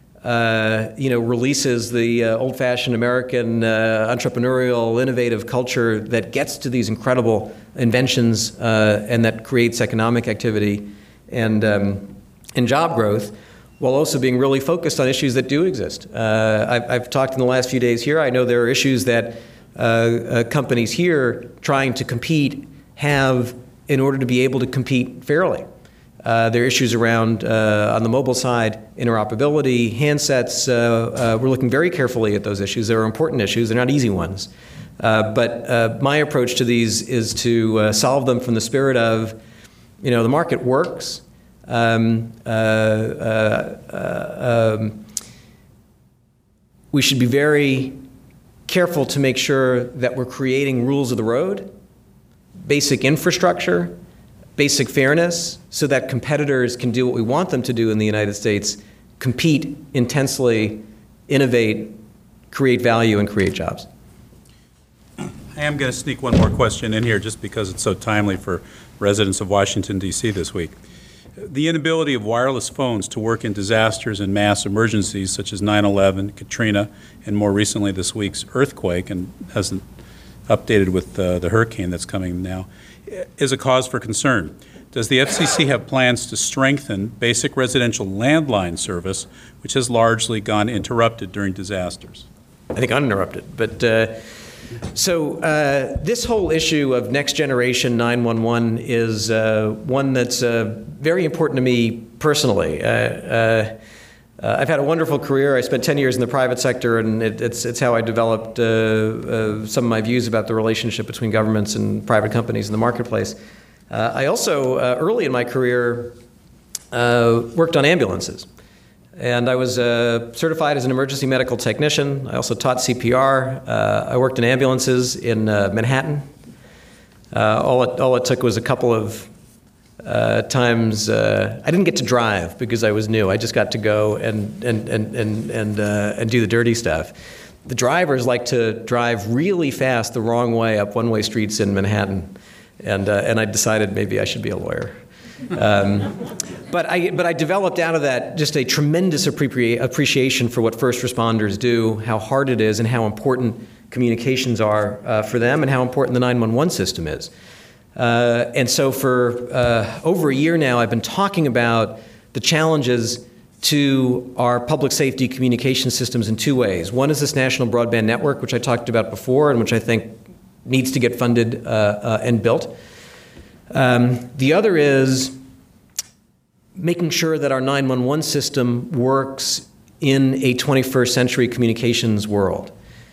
releases the old-fashioned American entrepreneurial, innovative culture that gets to these incredible inventions and that creates economic activity and job growth, while also being really focused on issues that do exist. I've talked in the last few days here. I know there are issues that companies here trying to compete have in order to be able to compete fairly. There are issues around, on the mobile side, interoperability, handsets. We're looking very carefully at those issues. They're important issues. They're not easy ones. But my approach to these is to solve them from the spirit of, the market works. We should be very careful to make sure that we're creating rules of the road, basic infrastructure, basic fairness, so that competitors can do what we want them to do in the United States, compete intensely, innovate, create value, and create jobs. I am going to sneak one more question in here just because it's so timely for residents of Washington, D.C. this week. The inability of wireless phones to work in disasters and mass emergencies such as 9/11, Katrina, and more recently this week's earthquake, and hasn't updated with the hurricane that's coming now, is a cause for concern. Does the FCC have plans to strengthen basic residential landline service, which has largely gone interrupted during disasters? I think uninterrupted, but so this whole issue of next generation 911 is one that's very important to me personally. I've had a wonderful career. I spent 10 years in the private sector, and it's how I developed some of my views about the relationship between governments and private companies in the marketplace. I also, early in my career, worked on ambulances. And I was certified as an emergency medical technician. I also taught CPR. I worked in ambulances in Manhattan. All it took was a couple of times. I didn't get to drive because I was new. I just got to go and do the dirty stuff. The drivers like to drive really fast the wrong way up one-way streets in Manhattan, and I decided maybe I should be a lawyer. But I developed out of that just a tremendous appreciation for what first responders do, how hard it is, and how important communications are for them, and how important the 911 system is. And so for over a year now, I've been talking about the challenges to our public safety communication systems in two ways. One is this national broadband network, which I talked about before, and which I think needs to get funded and built. The other is making sure that our 911 system works in a 21st century communications world.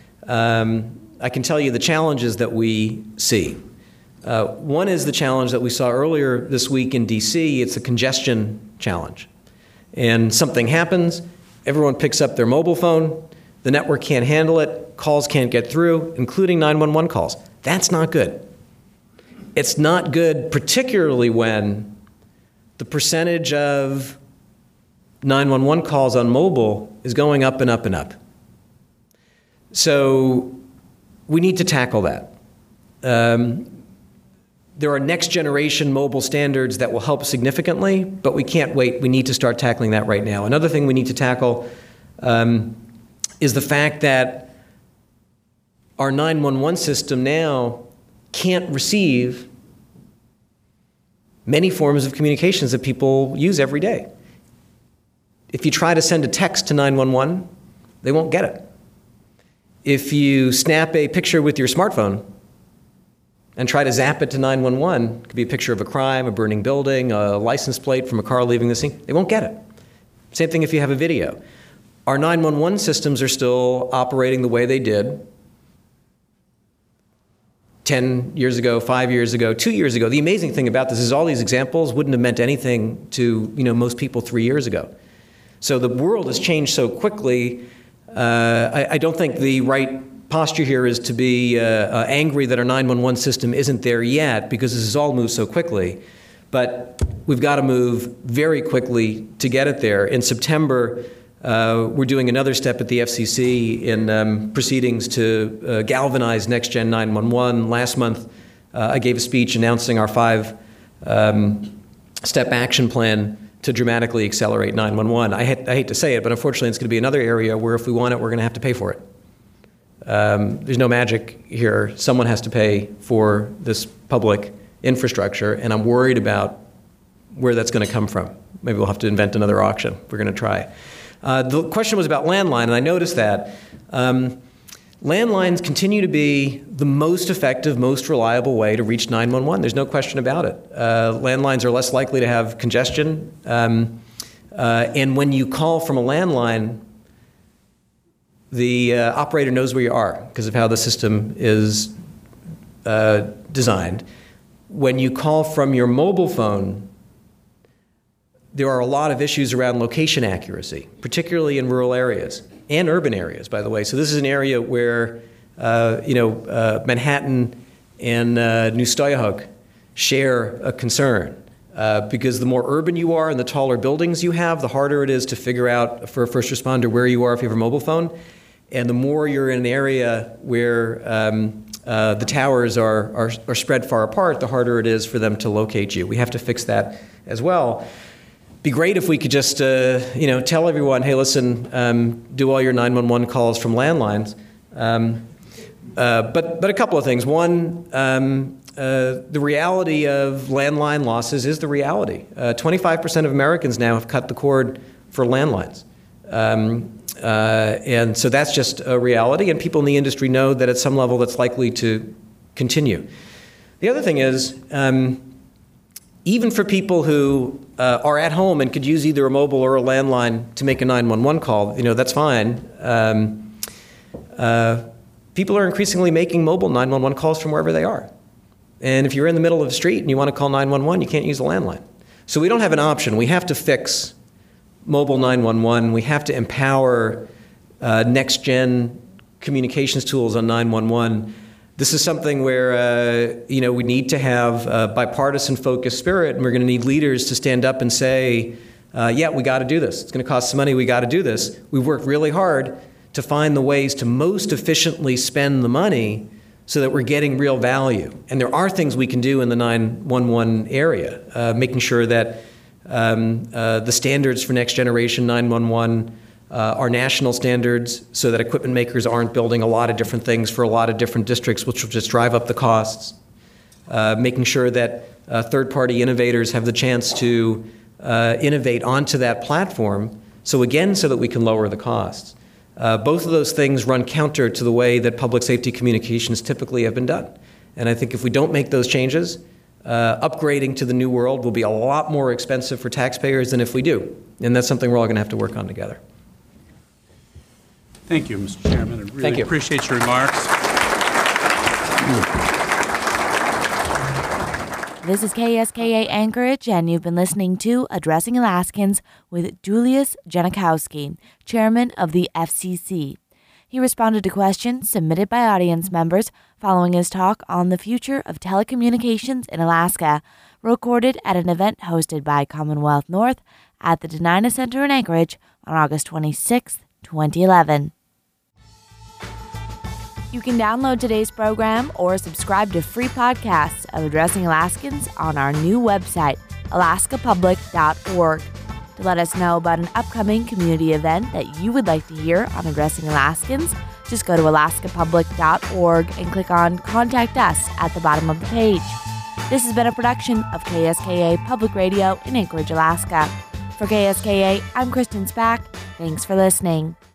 I can tell you the challenges that we see. One is the challenge that we saw earlier this week in D.C. It's a congestion challenge. And something happens, everyone picks up their mobile phone, The network can't handle it. Calls can't get through, including 911 calls. That's not good. It's not good, particularly when the percentage of 911 calls on mobile is going up and up and up. So we need to tackle that. There are next generation mobile standards that will help significantly, but we can't wait. We need to start tackling that right now. Another thing we need to tackle is the fact that our 911 system now can't receive many forms of communications that people use every day. If you try to send a text to 911, they won't get it. If you snap a picture with your smartphone and try to zap it to 911, it could be a picture of a crime, a burning building, a license plate from a car leaving the scene, they won't get it. Same thing if you have a video. Our 911 systems are still operating the way they did 10 years ago, 5 years ago, 2 years ago. The amazing thing about this is all these examples wouldn't have meant anything to most people 3 years ago. So the world has changed so quickly. I don't think the right posture here is to be angry that our 911 system isn't there yet, because this has all moved so quickly. But we've got to move very quickly to get it there. In September, we're doing another step at the FCC in proceedings to galvanize NextGen 911. Last month, I gave a speech announcing our 5-step action plan to dramatically accelerate 911. I hate to say it, but unfortunately it's going to be another area where if we want it, we're going to have to pay for it. There's no magic here. Someone has to pay for this public infrastructure, and I'm worried about where that's going to come from. Maybe we'll have to invent another auction. We're going to try. The question was about landline, and I noticed that. Landlines continue to be the most effective, most reliable way to reach 911. There's no question about it. Landlines are less likely to have congestion. And when you call from a landline, the operator knows where you are because of how the system is designed. When you call from your mobile phone, there are a lot of issues around location accuracy, particularly in rural areas and urban areas, by the way. So this is an area where Manhattan and New Stuyahok share a concern because the more urban you are and the taller buildings you have, the harder it is to figure out for a first responder where you are if you have a mobile phone. And the more you're in an area where the towers are spread far apart, the harder it is for them to locate you. We have to fix that as well. Be great if we could just tell everyone, hey, listen, do all your 911 calls from landlines. But a couple of things. One, the reality of landline losses is the reality. 25% of Americans now have cut the cord for landlines. And so that's just a reality, and people in the industry know that at some level that's likely to continue. The other thing is, even for people who are at home and could use either a mobile or a landline to make a 911 call, that's fine. People are increasingly making mobile 911 calls from wherever they are. And if you're in the middle of the street and you want to call 911, you can't use a landline. So we don't have an option. We have to fix mobile 911. We have to empower next-gen communications tools on 911. This is something where we need to have a bipartisan focused spirit, and we're going to need leaders to stand up and say, yeah, we got to do this. It's going to cost some money. We got to do this. We've worked really hard to find the ways to most efficiently spend the money so that we're getting real value. And there are things we can do in the 911 area, making sure that the standards for next generation 911 are national standards so that equipment makers aren't building a lot of different things for a lot of different districts, which will just drive up the costs. Making sure that third-party innovators have the chance to innovate onto that platform, so that we can lower the costs. Both of those things run counter to the way that public safety communications typically have been done. And I think if we don't make those changes, upgrading to the new world will be a lot more expensive for taxpayers than if we do. And that's something we're all going to have to work on together. Thank you, Mr. Chairman. I really appreciate your remarks. This is KSKA Anchorage, and you've been listening to Addressing Alaskans with Julius Genachowski, Chairman of the FCC. He responded to questions submitted by audience members following his talk on the future of telecommunications in Alaska, recorded at an event hosted by Commonwealth North at the Denina Center in Anchorage on August 26, 2011. You can download today's program or subscribe to free podcasts of Addressing Alaskans on our new website, alaskapublic.org. To let us know about an upcoming community event that you would like to hear on Addressing Alaskans, just go to alaskapublic.org and click on Contact Us at the bottom of the page. This has been a production of KSKA Public Radio in Anchorage, Alaska. For KSKA, I'm Kristen Spack. Thanks for listening.